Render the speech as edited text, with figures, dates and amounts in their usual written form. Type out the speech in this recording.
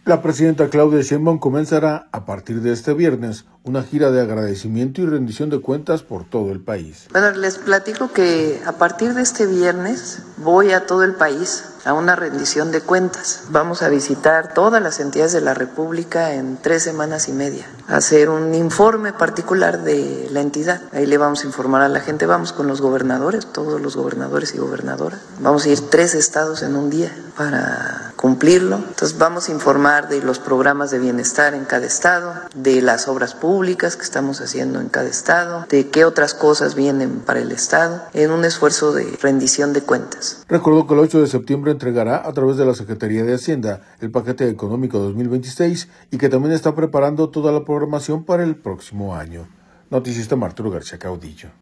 La presidenta Claudia Sheinbaum comenzará a partir de este viernes una gira de agradecimiento y rendición de cuentas por todo el país. Bueno, les platico que a partir de este viernes voy a todo el país a una rendición de cuentas. Vamos a visitar todas las entidades de la República en 3 semanas y media, a hacer un informe particular de la entidad. Ahí le vamos a informar a la gente, vamos con los gobernadores, todos los gobernadores y gobernadoras. Vamos a ir 3 estados en un día para cumplirlo. Entonces vamos a informar de los programas de bienestar en cada estado, de las obras públicas que estamos haciendo en cada estado, de qué otras cosas vienen para el estado, en un esfuerzo de rendición de cuentas. Recordó que el 8 de septiembre entregará a través de la Secretaría de Hacienda el paquete económico 2026 y que también está preparando toda la programación para el próximo año. Noticista Arturo García Caudillo.